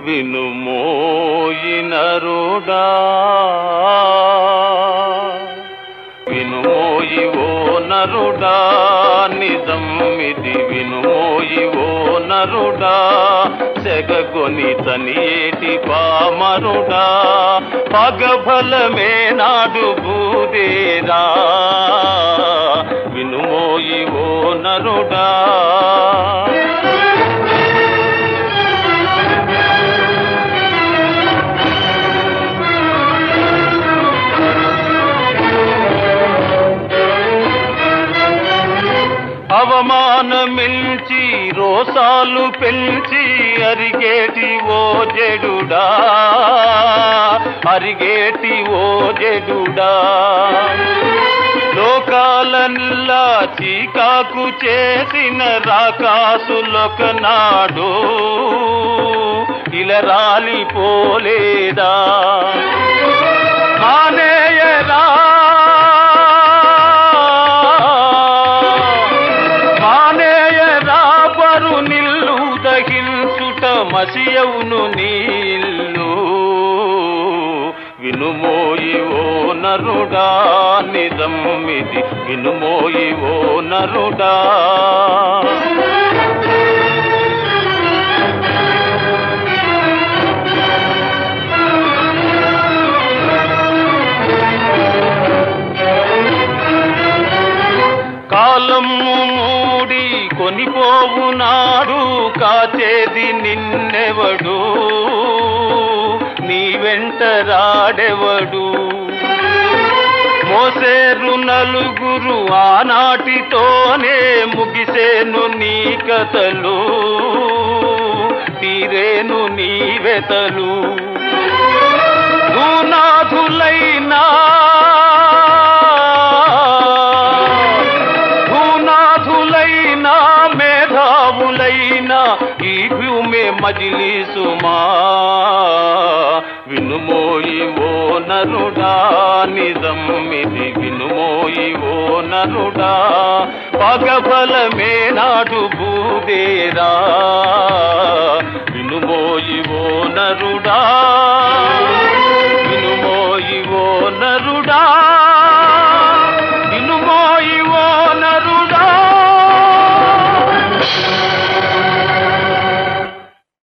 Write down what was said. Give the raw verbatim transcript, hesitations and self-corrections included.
వినుమోయి నరుడా, వినుమోయి ఓ నరుడా, నిజమిది వినుమోయి ఓ నరుడా, సెగగొని తనియేటి పామరుడా, పగబలమే నాడు బూదేరా, వినుమోయి ఓ నరుడా. అవమానమిల్చి రోసాలు పెంచి అరిగేటి ఓ జడుడా, అరిగేటి ఓ జడుడా, లోకాలల్లా చీకాకు చేసిన రాకాసులొకనాడు ఇలా రాలిపోలేదా, మానేయరా మసియవును నీళ్ళు, వినుమోయి ఓ నరుడా, నిజమిది వినుమోయి ఓ నరుడా. కాలము మూడి కొనిపోవునాడు కాచేది నిన్నెవడు, నీ వెంట రాడెవడు, మోసేరు నలుగురు ఆనాటితోనే ముగిసేను నీ కథలు, తీరేను నీ వెతలు, భూనాథులైనా ఈ భూమి మజిలీసుమా, వినుమోయి ఓ నరుడా, నిజమిది వినుమోయి ఓ నరుడా, పగబలమే నాడు బూదేరా,